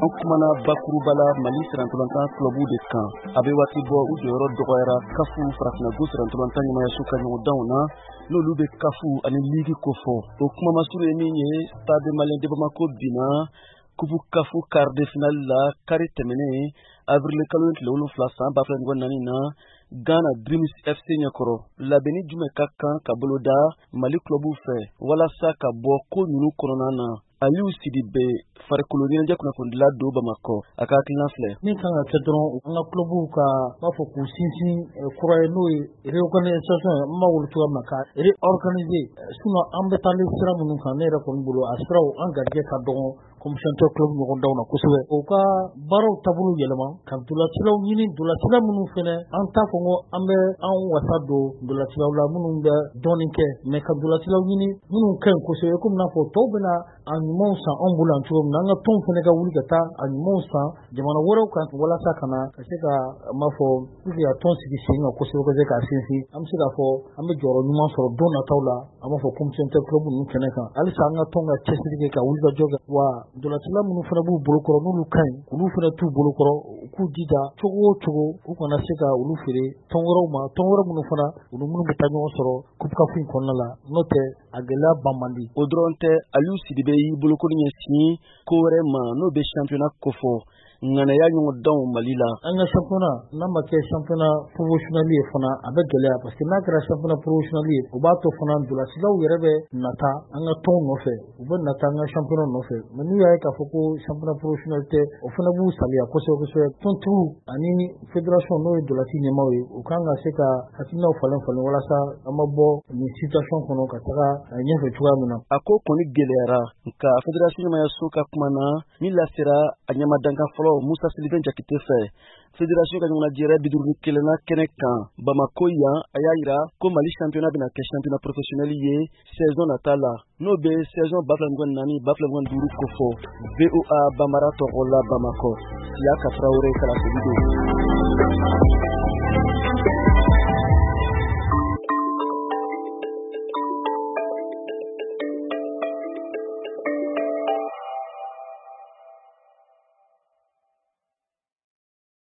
An kumana bakurubala Mali sirantolantan clubu de kan a bɛ waati bɔ u jɔyɔrɔ dɔgɔyara kafu farafinna sirantolantan ɲɛmayaso ka ɲɔgɔndanw na n'olu bɛ kafu ani ligi ko fɔ. O kumamasuru ye min ye Stade Malien de Bamako binna kupu kafu quart de finale la kari tɛmɛnen avril kalo tile 7 san 2024 na Ghana Dreams FC ɲɛkɔrɔ. Labɛnni jumɛn ka kan ka boloda Mali clubu fɛ walasa ka bɔ ko ninnu kɔnɔna na? Aliou Sidibe farikolo ɲɛnajɛ kunnafonidila don Bamakɔ a ka hakilina filɛ. Min kan ka kɛ dɔrɔn an ka clubu ka b'a fɔ k'u sinsin kura ye n'o ye réorganisation ye, n b'a wolo cogoya min na ka réorganiser sinon an bɛ taa sira minnu kan ne yɛrɛ kɔni bolo a siraw an garijɛgɛ ka dɔgɔ commission club ɲɔgɔndanw na kosɛbɛ. O ka baaraw taabolo yɛlɛma ka dolacilaw ɲini, dolacila minnu fɛnɛ an t'a fɔ ko an bɛ an wasa don dolacilaw la minnu bɛ dɔɔnin kɛ mais ka dolacilaw ɲini minnu ka ɲi kosɛbɛ komi n'a fɔ tɔw bɛna a ɲumanw san an bolo yan cogo min na an ka tɔnw fɛnɛ ka wuli ka taa a ɲumanw san jamana wɛrɛw kan walasa ka na ka se ka m'a fɔ pour que a tɔn sigi sen kan kosɛbɛ ka se k'a sinsin an bɛ se k'a fɔ an bɛ jɔyɔrɔ ɲuman sɔrɔ don nataw la an b'a fɔ commission club ninnu kɛnɛ kan halisa an ka tɔn ka cɛsiri kɛ ka wuli ka jɔ kɛ wa dolacila minnu fana b'u bolokɔrɔ n'olu ka ɲi olu fana t'u bolokɔrɔ u k'u jija cogo o cogo u kana se ka olu feere tɔn wɛrɛw ma tɔn wɛrɛ minnu fana olu minnu bɛ taa ɲɔgɔn sɔrɔ coupe CAF in kɔnɔna la n'o tɛ a gɛlɛya ban man di. O dɔrɔn tɛ Aliou Sidibe y'i bolokoli ɲɛsin ko wɛrɛ ma n'o bɛ championnat kofɔ ŋanaya ɲɔgɔndanw Mali la. An ka championnat n'a ma kɛ championnat professionnel ye fana a bɛ gɛlɛya parce que n'a kɛra championnat professionnel ye o b'a to fana dolasilaw yɛrɛ bɛ nata an ka tɔnw nɔfɛ u bɛ nata an ka championnat nɔfɛ mais n'u y'a ye k'a fɔ ko championnat professionnel tɛ o fana b'u saliya kosɛbɛ kosɛbɛ. Tɔntigiw ani fédération n'o ye dolasi ɲɛmaaw ye u kan ka se ka hakilinaw falen walasa an ma bɔ nin situation kɔnɔ ka taga ɲɛfɛ cogoya min na. A ko kɔni gɛlɛyara nka fédération ɲɛmayaso ka kuma na min lasera a ɲɛmadankan fɔlɔ Musa Sylvain Jakite fɛ fédération ka ɲɔgɔnajɛrɛ 51 kɛnɛ kan Bamako yan a y'a yira ko Mali championnat bɛna kɛ championnat professionnel ye saison nata la n'o bɛ saison 2024-2025 kofɔ. VOA Bambara tɔgɔ la Bamakɔ Siaka Traoré Kalafili don.